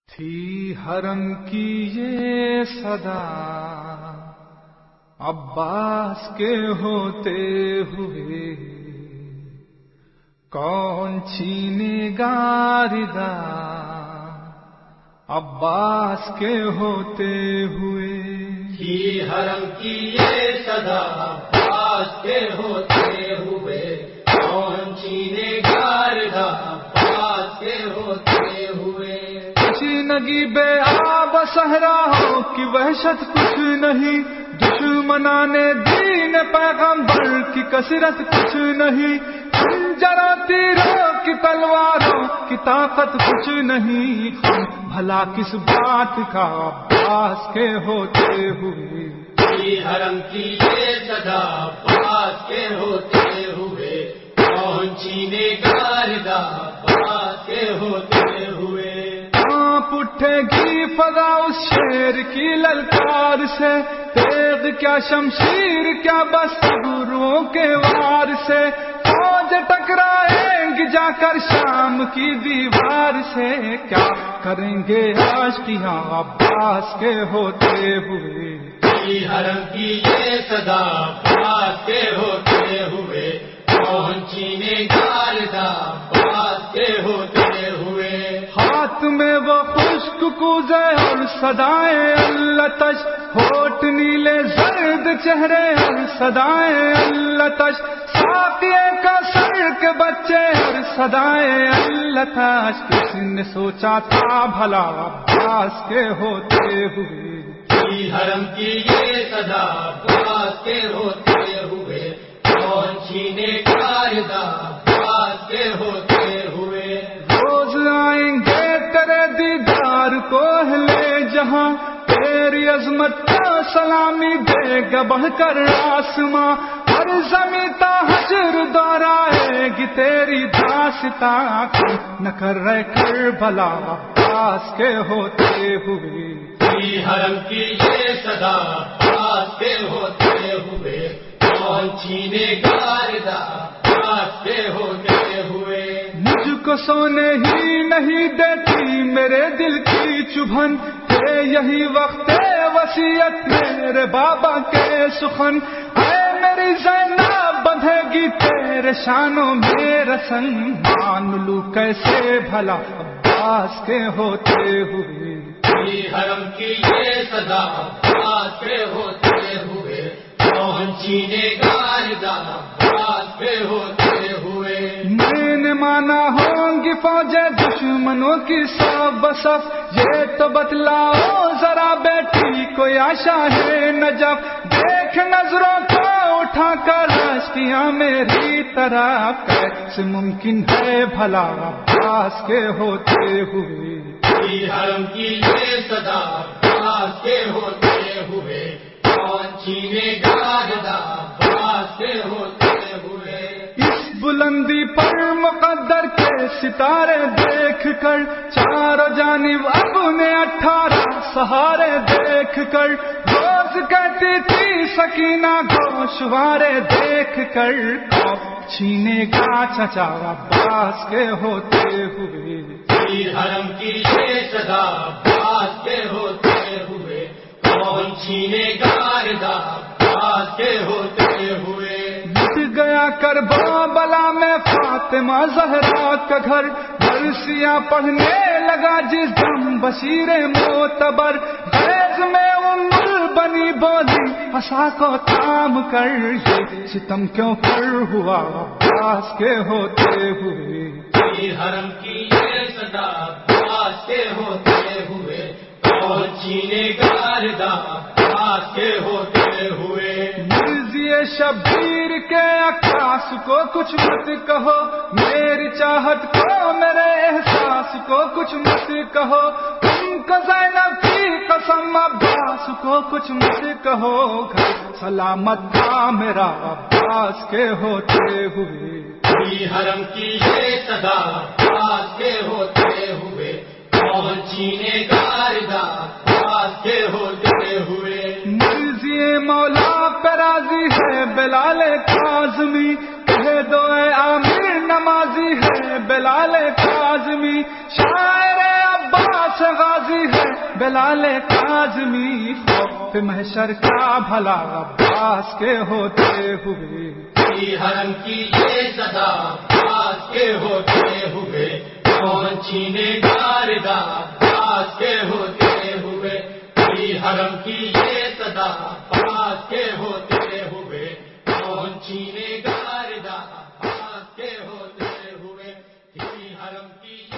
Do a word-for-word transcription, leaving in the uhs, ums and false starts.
تھی حرم کی یہ صدا عباس کے ہوتے ہوئے، کون چھینے گا رضا عباس کے ہوتے ہوئے۔ تھی حرم کی یہ صدا عباس کے ہوتے ہوئے، کون چھینے گا رضا عباس کے ہوتے ہوئے۔ نگی بے آب صحراؤں کی وحشت کچھ نہیں، دشمنان دین پیغمبر کی کثرت کچھ نہیں، خنجروں تیروں کی تلواروں کی طاقت کچھ نہیں، بھلا کس بات کا عباس کے ہوتے ہوئے۔ تھی حرم کی یہ صدا عباس کے ہوتے ہوئے، کون چھینے گا رضا عباس کے ہوتے ہوئے۔ اٹھے گی فضا اس شیر کی للکار سے، تیغ کیا شمشیر کیا بس گروؤں کے وار سے، فوج ٹکرائیں گی جا کر شام کی دیوار سے، کیا کریں گے عاشقیاں عباس کے ہوتے ہوئے۔ تھی حرم کی یہ صدا عباس کے ہوتے ہوئے، کون چھینے گا رضا عباس کے ہوتے ہوئے۔ ہاتھ میں وہ خشک کوزے اور صدائیں اللتش، ہوٹ نیلے زرد چہرے اور صدائیں اللتش، ساقیے کا سر کے بچے اور صدائیں اللتش، کس نے سوچا تھا بھلا عباس کے ہوتے ہوئے۔ تھی حرم کی یہ صدا عباس کے ہوتے ہوئے، کون چھینے گا رضا عباس کے ہوتے ہوئے۔ روز آئیں گے تیرے دیدار کو اہلِ جہاں، تیری عظمت کا سلامی دے گا بڑھ کر آسماں، ہر زمین تا حشر دہرائے گی تیری داستاں، نہ کر رہے کربلا عباس کے ہوتے ہوئے۔ تھی حرم کی یہ صدا عباس کے ہوتے ہوئے، کون چھینے گا رضا عباس کے ہوتے ہوئے۔ مجھ کو سونے ہی نہیں دیتی میرے دل کی چبھن، کہ یہی وقت وصیت میرے بابا کے سخن، اے میری زینب بندھے گی تیرے شانوں میں رسن، مان لوں کیسے بھلا عباس کے ہوتے ہوئے۔ تھی حرم کی یہ صدا عباس کے ہوتے ہوئے، کون چھینے گا رضا عباس کے ہوتے ہوئے۔ میں نے مانا ہوں گی فوجیں دشمنوں کی سب بصف، یہ تو بتلاؤ ذرا بیٹی کو یا شاہ نجف، دیکھ نظروں کو اٹھا کر عاشقیاں میری طرف، کیسے ممکن ہے بھلا عباس کے ہوتے ہوئے۔ تھی حرم کی یہ صدا عباس کے ہوتے ہوئے، کون چھینے گا رضا عباس کے ہوتے ہوئے۔ اس بلندی پر مقدر کے ستارے دیکھ کر، چاروں جانب اپنے اٹھارہ سہارے دیکھ کر، روز کہتی تھی سکینہ گوشوارے دیکھ کر، چھینے گا چچا عباس کے ہوتے ہوئے۔ تھی حرم کی یہ صدا عباس کے ہوتے ہوئے، کون چھینے گا رضا عباس کے ہوتے ہوئے۔ مٹ گیا کربلا میں فاطمہ زہرا کا گھر، برسیاں پڑھنے لگا جس دم بشیر معتبر، خیز میں ام بنی بولی عصا کو تھام کر، یہ ستم کیوں کر ہوا عباس کے ہوتے ہوئے۔ تھی حرم کی یہ صدا عباس کے ہوتے ہوئے، کون چھینے گا رضا عباس کے ہوتے ہوئے۔ مرضی شبیر کے عکاس کو کچھ مت کہو، میری چاہت کو میرے احساس کو کچھ مت کہو، تم کو زینب کی قسم عباس کو کچھ مت کہو، گھر سلامت تھا میرا عباس کے ہوتے ہوئے۔ تھی حرم کی یہ صدا عباس کے ہوتے ہوئے، کون چھینے گا رضا عباس کے ہوتے ہوئے۔ مرضی مولا پہ راضی ہے بلال کاظمی، کہہ دو اے عامر نمازی ہے بلال کاظمی، شاعر عباس غازی بلال کاظمی خوف محشر کا بھلا عباس کے ہوتے ہوئے، علی حرم کی یہ صدا عباس کے ہوتے ہوئے، کون چھینے گاردا عباس کے ہوتے ہوئے، علی حرم کی یہ صدا عباس کے ہوتے ہوئے، کون چھینے گاردا عباس کے ہوتے ہوئے، علی حرم کی